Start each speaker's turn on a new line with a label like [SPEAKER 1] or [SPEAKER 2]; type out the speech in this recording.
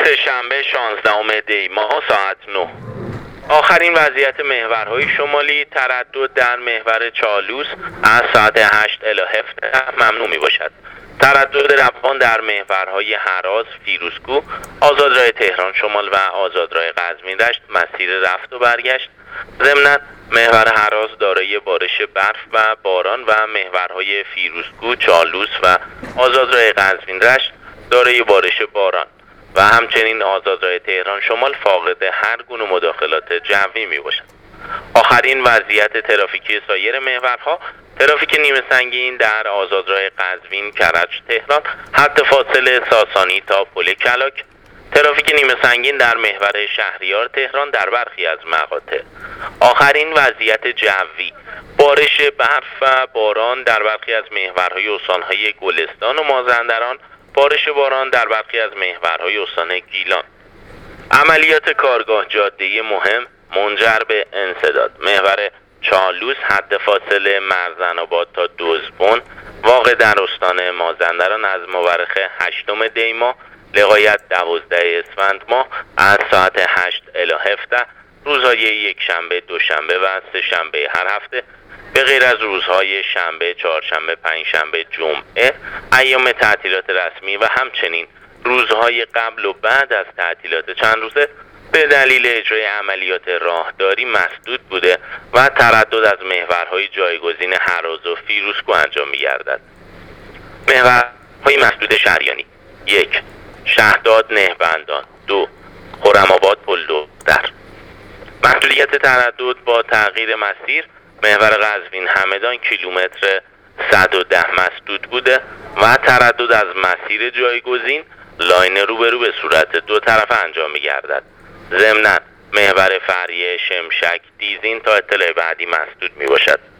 [SPEAKER 1] سه‌شنبه 16 دی ماه ساعت 9. آخرین وضعیت محورهای شمالی: تردد در محور چالوس از ساعت 8 الی 17 ممنوع می باشد. تردد روان در محورهای هراز، فیروزکوه، آزادراه تهران شمال و آزادراه قزوین رشت مسیر رفت و برگشت. ضمناً محور هراز دارای بارش برف و باران و محورهای فیروزکوه، چالوس و آزادراه قزوین رشت دارای بارش باران و همچنین آزادراه تهران شمال فاقد هر گونه مداخلات جوی می باشد. آخرین وضعیت ترافیکی سایر محورها: ترافیک نیمه سنگین در آزادراه قزوین، کرج، تهران حد فاصله ساسانی تا پل کلاک. ترافیک نیمه سنگین در محور شهریار تهران در برخی از مقاطع. آخرین وضعیت جوی: بارش برف و باران در برخی از محورهای استانهای گلستان و مازندران، بارش باران در برخی از محورهای استان گیلان. عملیات کارگاه جاده مهم منجر به انسداد: محور چالوس حد فاصله مرزن‌آباد تا دزبن واقع در استان مازندران از مورخ 8 دی ماه لغایت 12 اسفند ماه از ساعت 8 الی 17 روزهای یکشنبه، دوشنبه و سه‌شنبه هر هفته به غیر از روزهای شنبه، چهارشنبه، پنجشنبه، جمعه، ایام تعطیلات رسمی و همچنین روزهای قبل و بعد از تعطیلات چند روزه به دلیل اجرای عملیات راهداری مسدود بوده و تردد از محورهای جایگزین هراز و فیروزکوه انجام می‌گردد. محورهای مسدود شهریانی: 1. شهداد نهبندان. 2. خرم‌آباد پل دختر. محدودیت تردد با تغییر مسیر: محور قزوین همدان کیلومتر 110 مسدود بوده و تردد از مسیر جایگزین لاین روبرو به صورت دو طرفه انجام می‌گردد. ضمناً محور فریه، شمشک، دیزین تا اطلاع بعدی مسدود می‌باشد.